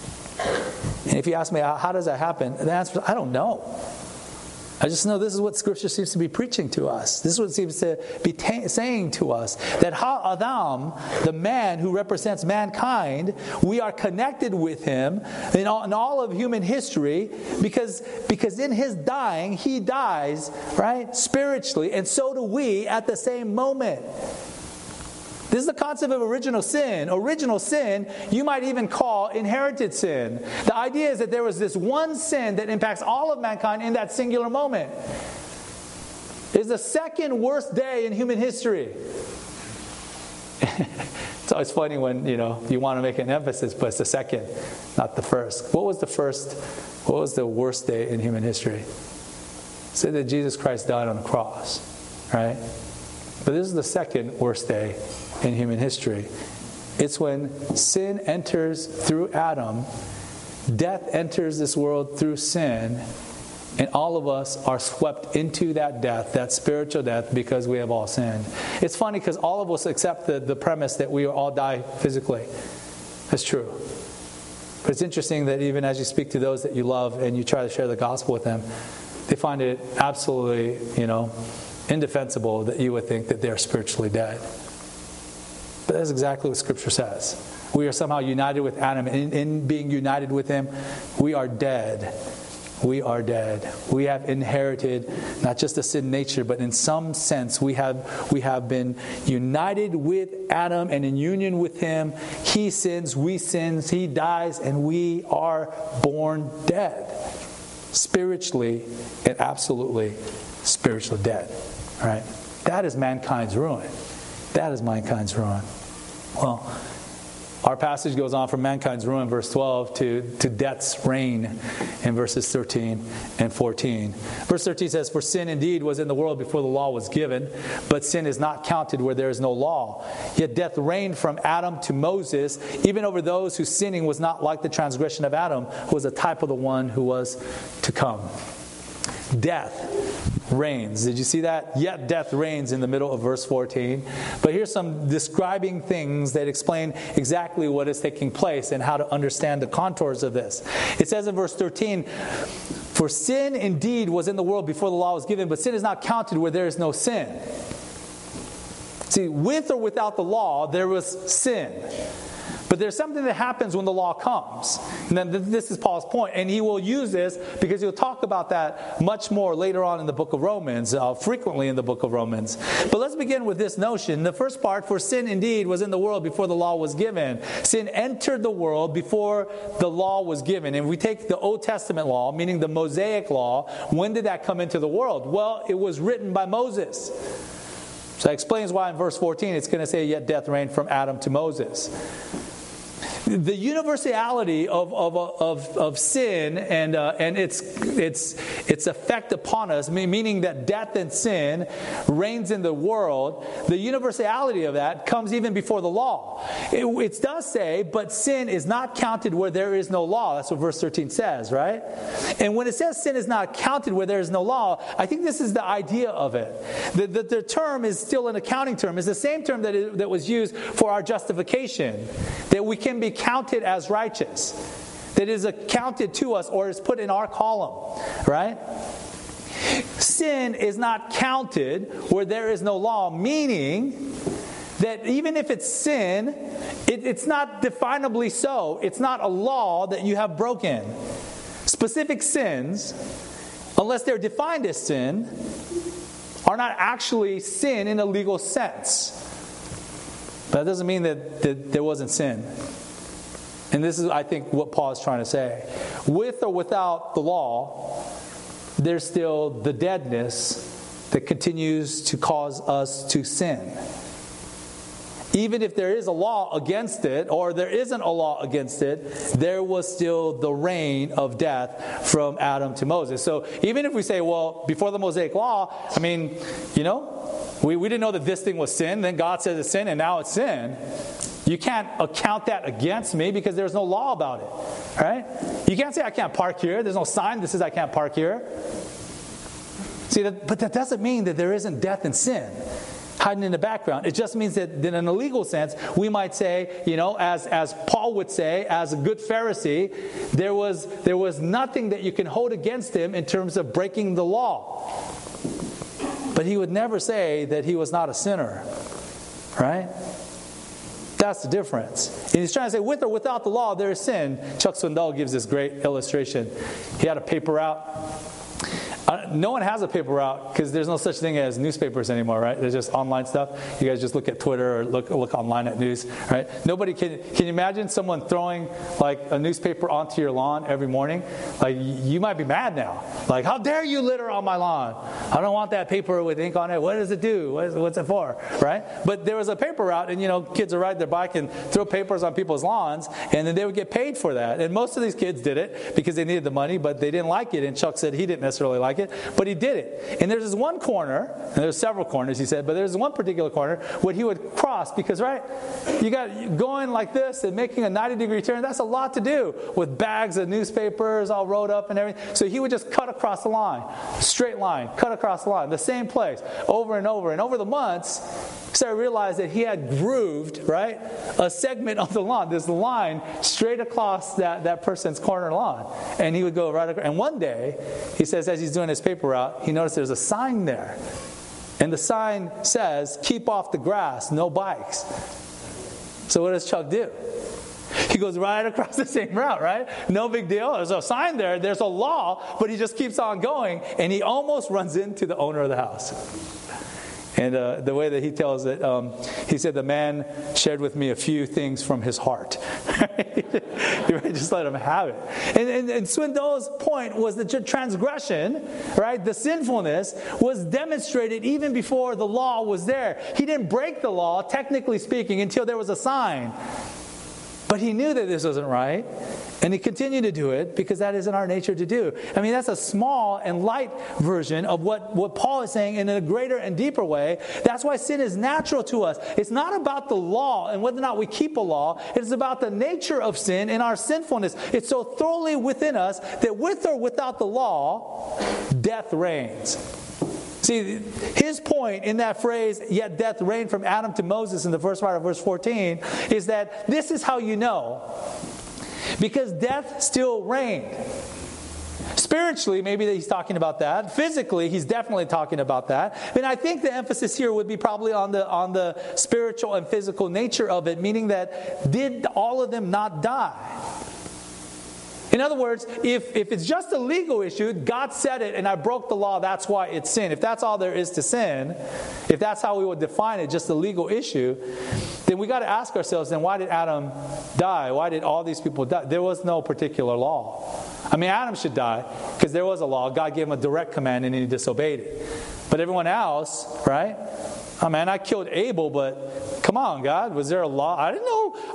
And if you ask me, how does that happen? The answer is, I don't know. I just know this is what Scripture seems to be preaching to us. This is what it seems to be ta- saying to us. That Ha-Adam, the man who represents mankind, we are connected with him in all, in all of human history, because, because in his dying, he dies, right, spiritually, and so do we at the same moment. This is the concept of original sin. Original sin, you might even call inherited sin. The idea is that there was this one sin that impacts all of mankind in that singular moment. It's the second worst day in human history. It's always funny when, you know, you want to make an emphasis, but it's the second, not the first. What was the first, what was the worst day in human history? Say that Jesus Christ died on the cross, right? But this is the second worst day in human history. It's when sin enters through Adam, death enters this world through sin, and all of us are swept into that death, that spiritual death, because we have all sinned. It's funny because all of us accept the, the premise that we all die physically. That's true. But it's interesting that even as you speak to those that you love and you try to share the gospel with them, they find it absolutely, you know, indefensible that you would think that they're spiritually dead. But that's exactly what Scripture says. We are somehow united with Adam. In, in being united with him, we are dead. We are dead. We have inherited not just a sin nature, but in some sense we have we have been united with Adam, and in union with him, he sins, we sin, he dies, and we are born dead. Spiritually and absolutely spiritually dead. Right? That is mankind's ruin. That is mankind's ruin. Well, our passage goes on from mankind's ruin, verse twelve, to, to death's reign in verses thirteen and fourteen. Verse thirteen says, "For sin indeed was in the world before the law was given, but sin is not counted where there is no law. Yet death reigned from Adam to Moses, even over those whose sinning was not like the transgression of Adam, who was a type of the one who was to come." Death reigns. Did you see that? Yet death reigns in the middle of verse fourteen. But here's some describing things that explain exactly what is taking place and how to understand the contours of this. It says in verse thirteen, "For sin indeed was in the world before the law was given, but sin is not counted where there is no sin." See, with or without the law, there was sin. But there's something that happens when the law comes. And then this is Paul's point. And he will use this because he'll talk about that much more later on in the book of Romans, uh, frequently in the book of Romans. But let's begin with this notion. The first part, for sin indeed was in the world before the law was given. Sin entered the world before the law was given. And if we take the Old Testament law, meaning the Mosaic law, when did that come into the world? Well, it was written by Moses. So that explains why in verse fourteen it's going to say, "Yet death reigned from Adam to Moses." the universality of of of, of sin and uh, and its its its effect upon us, meaning that death and sin reigns in the world. The universality of that comes even before the law. It, it does say, but sin is not counted where there is no law. That's what verse thirteen says, right? And when it says sin is not counted where there is no law, I think this is the idea of it. The, the, the term is still an accounting term. It's the same term that it, that was used for our justification, that we can be counted as righteous, that is accounted to us or is put in our column, right? Sin is not counted where there is no law, meaning that even if it's sin, it, it's not definably so. It's not a law that you have broken. Specific sins, unless they're defined as sin, are not actually sin in a legal sense. But that doesn't mean that, that there wasn't sin. And this is, I think, what Paul is trying to say. With or without the law, there's still the deadness that continues to cause us to sin. Even if there is a law against it, or there isn't a law against it, there was still the reign of death from Adam to Moses. So even if we say, well, before the Mosaic law, I mean, you know, we, we didn't know that this thing was sin, then God says it's sin, and now it's sin. You can't account that against me because there's no law about it, right? You can't say I can't park here. There's no sign that says I can't park here. See, that, but that doesn't mean that there isn't death and sin hiding in the background. It just means that, that in a legal sense, we might say, you know, as as Paul would say, as a good Pharisee, there was there was nothing that you can hold against him in terms of breaking the law. But he would never say that he was not a sinner, right? That's the difference. And he's trying to say, with or without the law, there is sin. Chuck Swindoll gives this great illustration. He had a paper route. Uh, no one has a paper route because there's no such thing as newspapers anymore, right? There's just online stuff. You guys just look at Twitter or look look online at news, right? Nobody can. Can you imagine someone throwing like a newspaper onto your lawn every morning? Like you might be mad now. Like, how dare you litter on my lawn? I don't want that paper with ink on it. What does it do? What is, what's it for, right? But there was a paper route, and you know, kids would ride their bike and throw papers on people's lawns, and then they would get paid for that. And most of these kids did it because they needed the money, but they didn't like it. And Chuck said he didn't necessarily like it, but he did it. And there's this one corner, and there's several corners, he said, but there's one particular corner where he would cross because, right, you got going like this and making a ninety degree turn. That's a lot to do with bags of newspapers all rolled up and everything. So he would just cut across the line, straight line, cut across the line, the same place, over and over. And over the months, he started to realize that he had grooved, right, a segment of the lawn, this line straight across that, that person's corner lawn. And he would go right across. And one day, he says, as he's doing his paper route, he noticed there's a sign there. And the sign says, keep off the grass, no bikes. So what does Chuck do? He goes right across the same route, right? No big deal. There's a sign there. There's a law, but he just keeps on going. And he almost runs into the owner of the house. And uh, the way that he tells it, um, he said, the man shared with me a few things from his heart. Just let him have it. And, and, and Swindoll's point was that the transgression, right, the sinfulness, was demonstrated even before the law was there. He didn't break the law, technically speaking, until there was a sign. But he knew that this wasn't right, and he continued to do it because that is in our nature to do. I mean, that's a small and light version of what, what Paul is saying in a greater and deeper way. That's why sin is natural to us. It's not about the law and whether or not we keep a law. It's about the nature of sin and our sinfulness. It's so thoroughly within us that with or without the law, death reigns. See, his point in that phrase, yet death reigned from Adam to Moses in the first part of verse fourteen, is that this is how you know. Because death still reigned. Spiritually, maybe he's talking about that. Physically, he's definitely talking about that. And I think the emphasis here would be probably on the on the spiritual and physical nature of it, meaning that did all of them not die? In other words, if, if it's just a legal issue, God said it and I broke the law, that's why it's sin. If that's all there is to sin, if that's how we would define it, just a legal issue, then we got to ask ourselves, then why did Adam die? Why did all these people die? There was no particular law. I mean, Adam should die because there was a law. God gave him a direct command and he disobeyed it. But everyone else, right? Oh man, I killed Abel, but come on, God, was there a law? I didn't know. I didn't know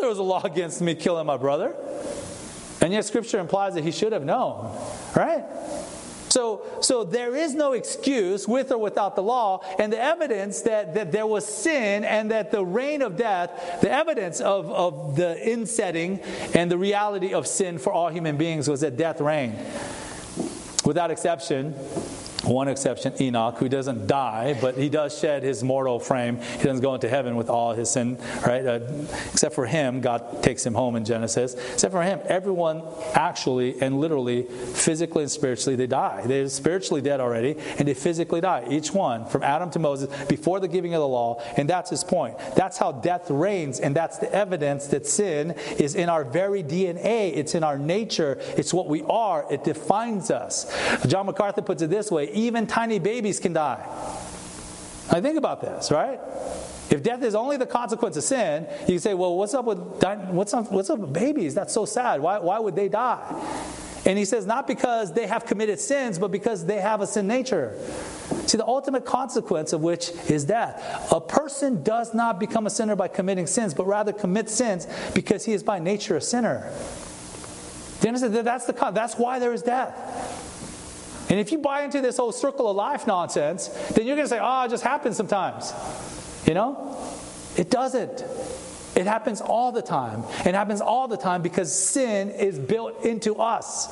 there was a law against me killing my brother. And yet Scripture implies that he should have known, right? So, so there is no excuse with or without the law, and the evidence that, that there was sin and that the reign of death, the evidence of, of the insetting and the reality of sin for all human beings was that death reigned. Without exception, one exception, Enoch, who doesn't die, but he does shed his mortal frame. He doesn't go into heaven with all his sin, right? Uh, except for him, God takes him home in Genesis. Except for him, everyone actually and literally, physically and spiritually, they die. They're spiritually dead already, and they physically die. Each one, from Adam to Moses, before the giving of the law, and that's his point. That's how death reigns, and that's the evidence that sin is in our very D N A. It's in our nature. It's what we are. It defines us. John MacArthur puts it this way: even tiny babies can die. I think about this, right? If death is only the consequence of sin, you can say, well, what's up with what's up, what's up with babies? That's so sad. Why, why would they die? And he says, not because they have committed sins, but because they have a sin nature. See, the ultimate consequence of which is death. A person does not become a sinner by committing sins, but rather commits sins because he is by nature a sinner. Do you understand? That's, the, that's why there is death. And if you buy into this whole circle of life nonsense, then you're going to say, oh, it just happens sometimes. You know? It doesn't. It happens all the time. It happens all the time because sin is built into us.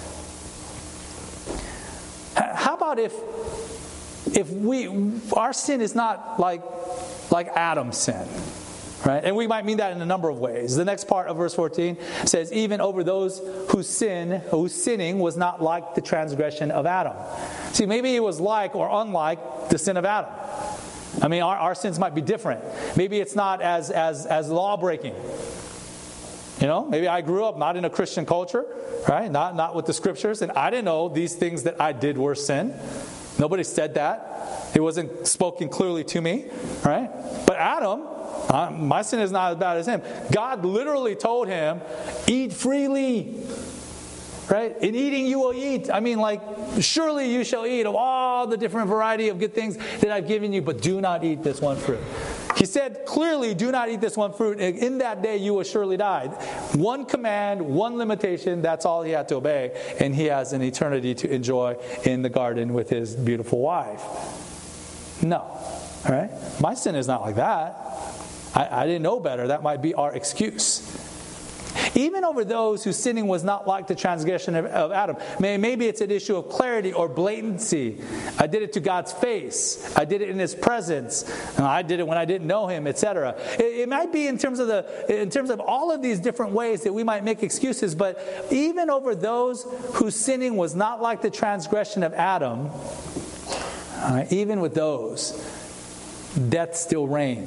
How about if if we our sin is not like like Adam's sin? Right? And we might mean that in a number of ways. The next part of verse fourteen says, even over those whose sin, whose sinning was not like the transgression of Adam. See, maybe it was like or unlike the sin of Adam. I mean, our, our sins might be different. Maybe it's not as, as, as law-breaking. You know, maybe I grew up not in a Christian culture, right? Not, not with the Scriptures, and I didn't know these things that I did were sin. Nobody said that. It wasn't spoken clearly to me, right? But Adam, Uh, my sin is not as bad as him. God literally told him, eat freely. Right? In eating you will eat. I mean, like, surely you shall eat of all the different variety of good things that I've given you, but do not eat this one fruit. He said clearly, do not eat this one fruit. In that day you will surely die. One command, one limitation, that's all he had to obey. And he has an eternity to enjoy in the garden with his beautiful wife. No. All right? My sin is not like that. I, I didn't know better. That might be our excuse. Even over those whose sinning was not like the transgression of, of Adam. Maybe it's an issue of clarity or blatancy. I did it to God's face. I did it in His presence. I did it when I didn't know Him, et cetera. It, it might be in terms of the, in terms of all of these different ways that we might make excuses. But even over those whose sinning was not like the transgression of Adam, uh, even with those, death still reigned.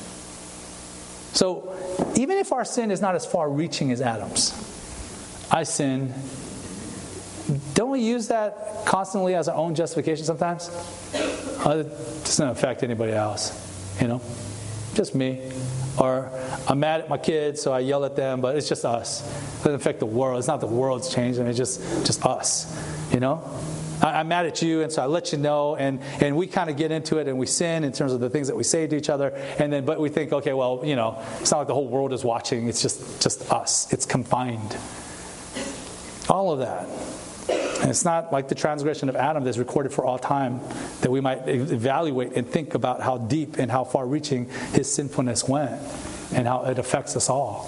So, even if our sin is not as far-reaching as Adam's, I sin, don't we use that constantly as our own justification sometimes? Uh, it doesn't affect anybody else, you know? Just me. Or I'm mad at my kids, so I yell at them, but it's just us. It doesn't affect the world. It's not the world's changing, it's just, just us, you know? I'm mad at you, and so I let you know, and, and we kind of get into it, and we sin in terms of the things that we say to each other, and then but we think, okay, well, you know, it's not like the whole world is watching, it's just, just us. It's confined. All of that. And it's not like the transgression of Adam that's recorded for all time, that we might evaluate and think about how deep and how far-reaching his sinfulness went, and how it affects us all.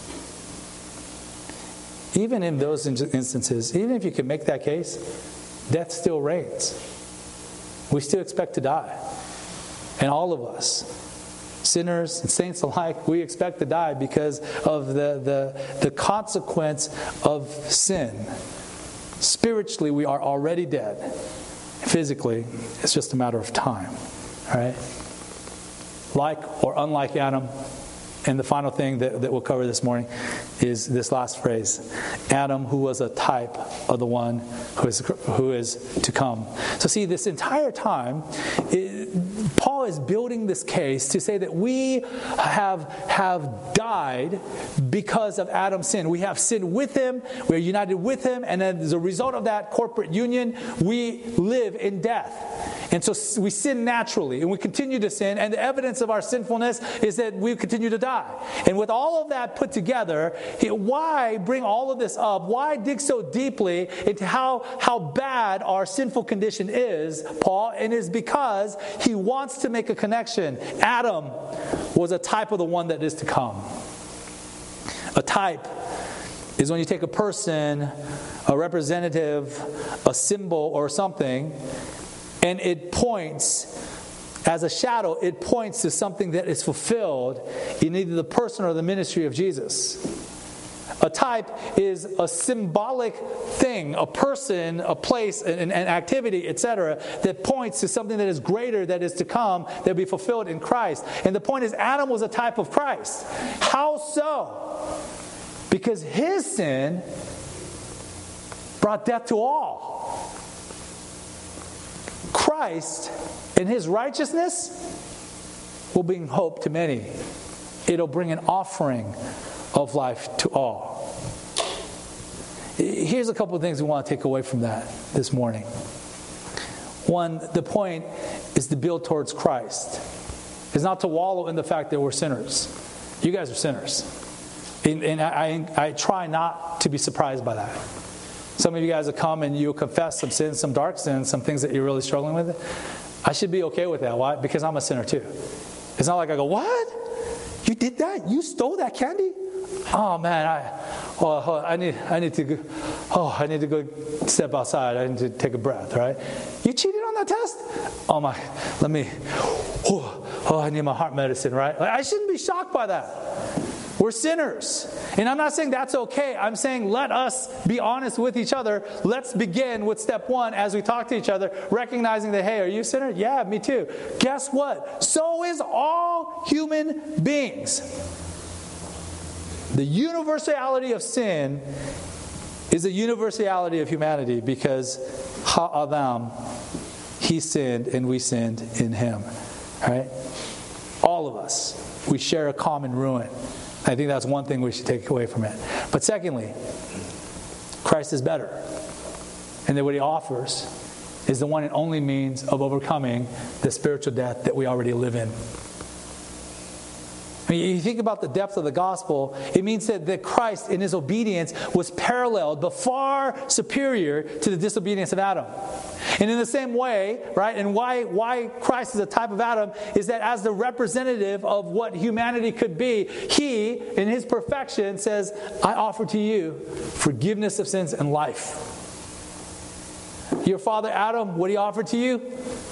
Even in those instances, even if you could make that case, death still reigns. We still expect to die. And all of us, sinners and saints alike, we expect to die because of the, the, the consequence of sin. Spiritually, we are already dead. Physically, it's just a matter of time. All right? Like or unlike Adam. And the final thing that, that we'll cover this morning is this last phrase. Adam, who was a type of the one who is, who is to come. So see, this entire time, it, Paul is building this case to say that we have, have died because of Adam's sin. We have sinned with him, we are united with him, and as a result of that corporate union, we live in death. And so we sin naturally, and we continue to sin, and the evidence of our sinfulness is that we continue to die. And with all of that put together, why bring all of this up? Why dig so deeply into how, how bad our sinful condition is, Paul? And it's because he wants to make a connection. Adam was a type of the one that is to come. A type is when you take a person, a representative, a symbol, or something, and it points, as a shadow, it points to something that is fulfilled in either the person or the ministry of Jesus. A type is a symbolic thing, a person, a place, an, an activity, et cetera, that points to something that is greater, that is to come, that will be fulfilled in Christ. And the point is, Adam was a type of Christ. How so? Because his sin brought death to all. Christ, in his righteousness, will bring hope to many. It'll bring an offering of life to all. Here's a couple of things we want to take away from that this morning. One, the point is to build towards Christ. It's not to wallow in the fact that we're sinners. You guys are sinners. And, and I, I try not to be surprised by that. Some of you guys have come and you confess some sins, some dark sins, some things that you're really struggling with. I should be okay with that. Why? Because I'm a sinner too. It's not like I go, what? You did that? You stole that candy? Oh man, I, oh, I need, I need to go. Oh, I need to go step outside. I need to take a breath. Right? You cheated on that test? Oh my, let me. Oh, oh I need my heart medicine. Right? I shouldn't be shocked by that. We're sinners. And I'm not saying that's okay. I'm saying let us be honest with each other. Let's begin with step one as we talk to each other, recognizing that, hey, are you a sinner? Yeah, me too. Guess what? So is all human beings. The universality of sin is the universality of humanity because ha'adam, he sinned and we sinned in him. Right? All of us. We share a common ruin. I think that's one thing we should take away from it. But secondly, Christ is better. And that what he offers is the one and only means of overcoming the spiritual death that we already live in. I mean, you think about the depth of the gospel, it means that, that Christ in his obedience was paralleled, but far superior to the disobedience of Adam. And in the same way, right, and why, why Christ is a type of Adam is that as the representative of what humanity could be, he, in his perfection, says, I offer to you forgiveness of sins and life. Your father Adam, what he offered to you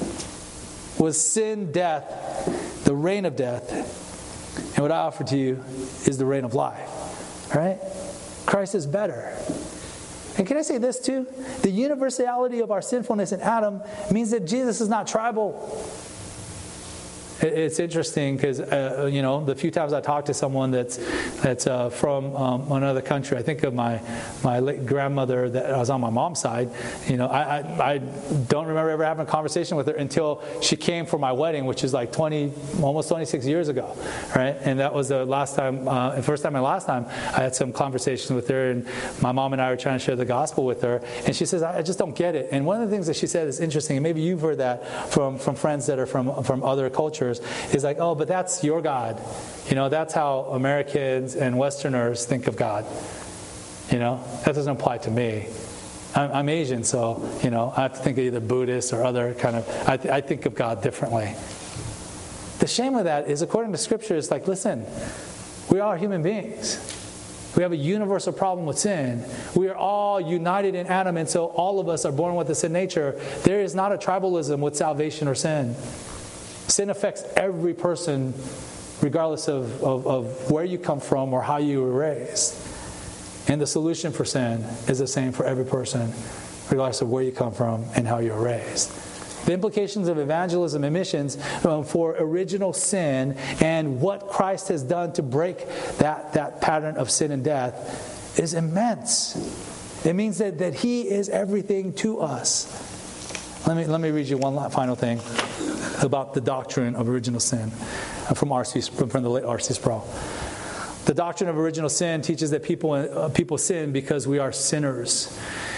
was sin, death, the reign of death. And what I offer to you is the reign of life. Right? Christ is better. And can I say this too? The universality of our sinfulness in Adam means that Jesus is not tribal. It's interesting because, uh, you know, the few times I talk to someone that's that's uh, from um, another country, I think of my my late grandmother that was on my mom's side. You know, I, I, I don't remember ever having a conversation with her until she came for my wedding, which is like twenty, almost twenty-six years ago, right? And that was the last time, uh, the first time and last time I had some conversations with her, and my mom and I were trying to share the gospel with her, and she says, I just don't get it. And one of the things that she said is interesting, and maybe you've heard that from, from friends that are from from other cultures, is like, oh, but that's your God. You know, that's how Americans and Westerners think of God. You know, that doesn't apply to me. I'm, I'm Asian, so, you know, I have to think of either Buddhist or other kind of, I, th- I think of God differently. The shame of that is, according to Scripture, it's like, listen, we are human beings. We have a universal problem with sin. We are all united in Adam, and so all of us are born with a sin nature. There is not a tribalism with salvation or sin. Sin affects every person, regardless of, of, of where you come from or how you were raised. And the solution for sin is the same for every person, regardless of where you come from and how you were raised. The implications of evangelism and missions um, for original sin and what Christ has done to break that, that pattern of sin and death is immense. It means that, that He is everything to us. Let me, let me read you one final thing about the doctrine of original sin from R C from the late R C Sproul. The doctrine of original sin teaches that people uh, people sin because we are sinners.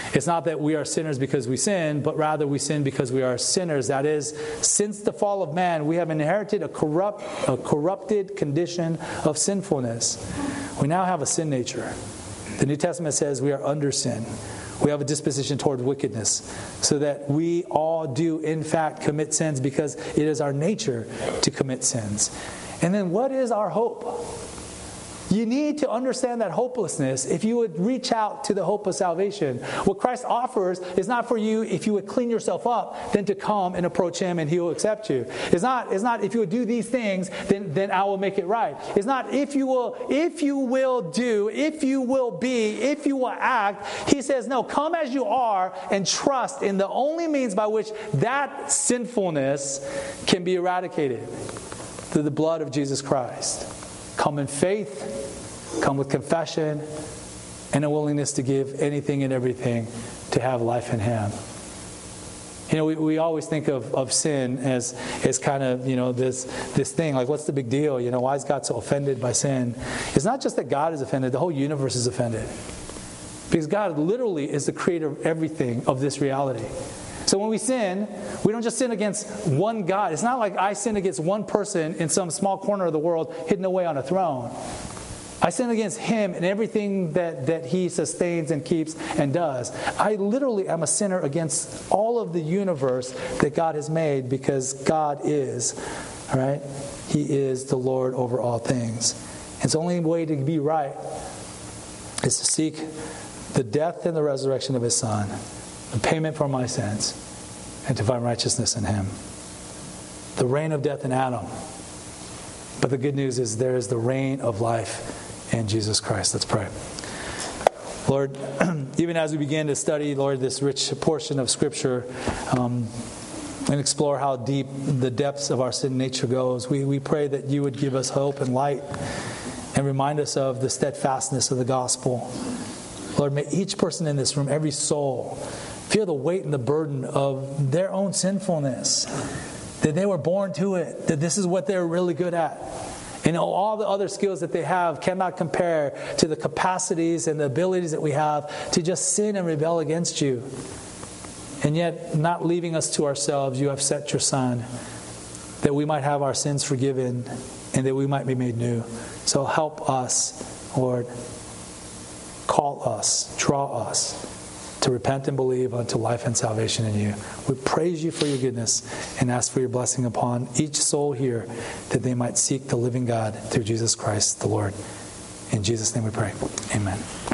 It's not that we are sinners because we sin, but rather we sin because we are sinners. That is, since the fall of man, we have inherited a corrupt, a corrupted condition of sinfulness. We now have a sin nature. The New Testament says we are under sin. We have a disposition toward wickedness, so that we all do, in fact, commit sins because it is our nature to commit sins. And then what is our hope? You need to understand that hopelessness if you would reach out to the hope of salvation. What Christ offers is not for you, if you would clean yourself up, then to come and approach Him and He will accept you. It's not, it's not if you would do these things, then, then I will make it right. It's not if you will, if you will do, if you will be, if you will act. He says, no, come as you are and trust in the only means by which that sinfulness can be eradicated, through the blood of Jesus Christ. Come in faith, come with confession, and a willingness to give anything and everything to have life in Him. You know, we, we always think of, of sin as, as kind of, you know, this, this thing, like what's the big deal? You know, why is God so offended by sin? It's not just that God is offended, the whole universe is offended. Because God literally is the creator of everything of this reality. So when we sin, we don't just sin against one God. It's not like I sin against one person in some small corner of the world hidden away on a throne. I sin against Him and everything that, that He sustains and keeps and does. I literally am a sinner against all of the universe that God has made, because God is, all right? He is the Lord over all things. And the only way to be right is to seek the death and the resurrection of His Son, the payment for my sins, and to find righteousness in Him. The reign of death in Adam. But the good news is there is the reign of life in Jesus Christ. Let's pray. Lord, even as we begin to study, Lord, this rich portion of Scripture, um, and explore how deep the depths of our sin nature goes, we, we pray that You would give us hope and light and remind us of the steadfastness of the gospel. Lord, may each person in this room, every soul, feel the weight and the burden of their own sinfulness, that they were born to it, that this is what they're really good at. And all the other skills that they have cannot compare to the capacities and the abilities that we have to just sin and rebel against You. And yet, not leaving us to ourselves, You have sent Your Son, that we might have our sins forgiven and that we might be made new. So help us, Lord. Call us, draw us to repent and believe unto life and salvation in You. We praise You for Your goodness and ask for Your blessing upon each soul here, that they might seek the living God through Jesus Christ the Lord. In Jesus' name we pray. Amen.